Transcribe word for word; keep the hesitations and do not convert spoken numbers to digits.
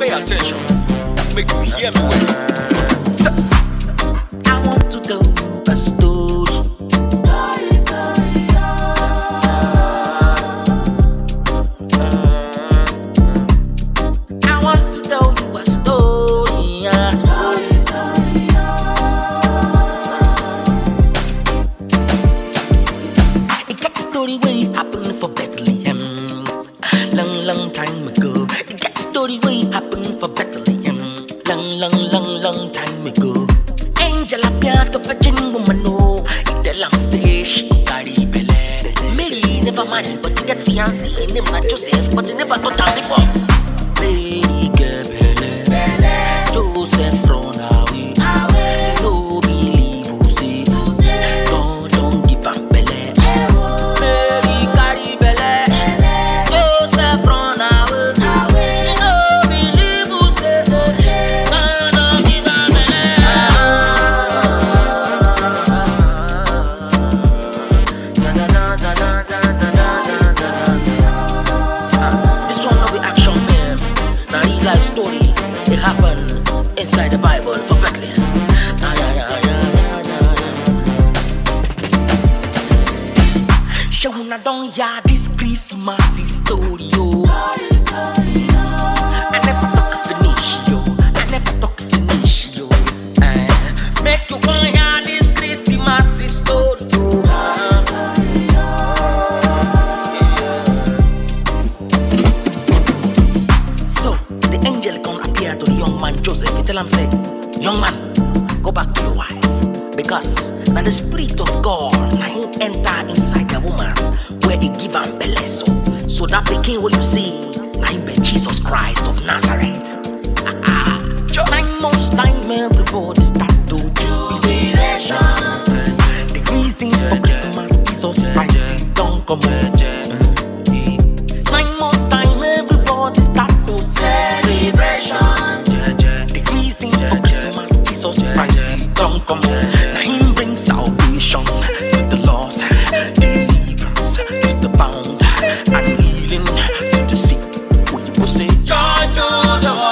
Pay attention. Make you hear me well. So, I want to tell you a story. Story, story, I want to tell you a story. Story, story, It got a story when it happened for Bethlehem. Long, long time ago. It got a story when it happened for Bethlehem. Long, long, long, long time ago. Angel appeared to virgin woman, no. He tell am say she carry belle. Mary never married, but he get fiancé. Name na Joseph, but he never thought am before. Mary get belle, Joseph run away. No believe who say, God don't give am belle. Mary carry belle, Joseph run away. No believe who say, God don't give am This one no be action film, na real life story. It happened inside the Bible for Bethlehem. Ah, yeah, yeah, yeah, yeah, yeah. Show na don't hear this Christmas story, yo. I never talk finish, yo. I never talk finish, yo. Eh, Make you come hear this Christmas story, yo. So the angel come appear to the young man Joseph. He tell him say, young man, go back to your wife, because now the spirit of God now he enter inside the woman where he give am belle. So, so that the king what you see, now him be Jesus Christ of Nazareth. Ah, ah. Nine months time everybody start to jubilation. The reason for Christmas Jesus Christ he don't come. Nine months time everybody start to celebration. The reason for Christmas Jesus Christ he don't come. Now him bring salvation to the lost, deliverance to the bound, and healing to the sick. We will say joy to the world.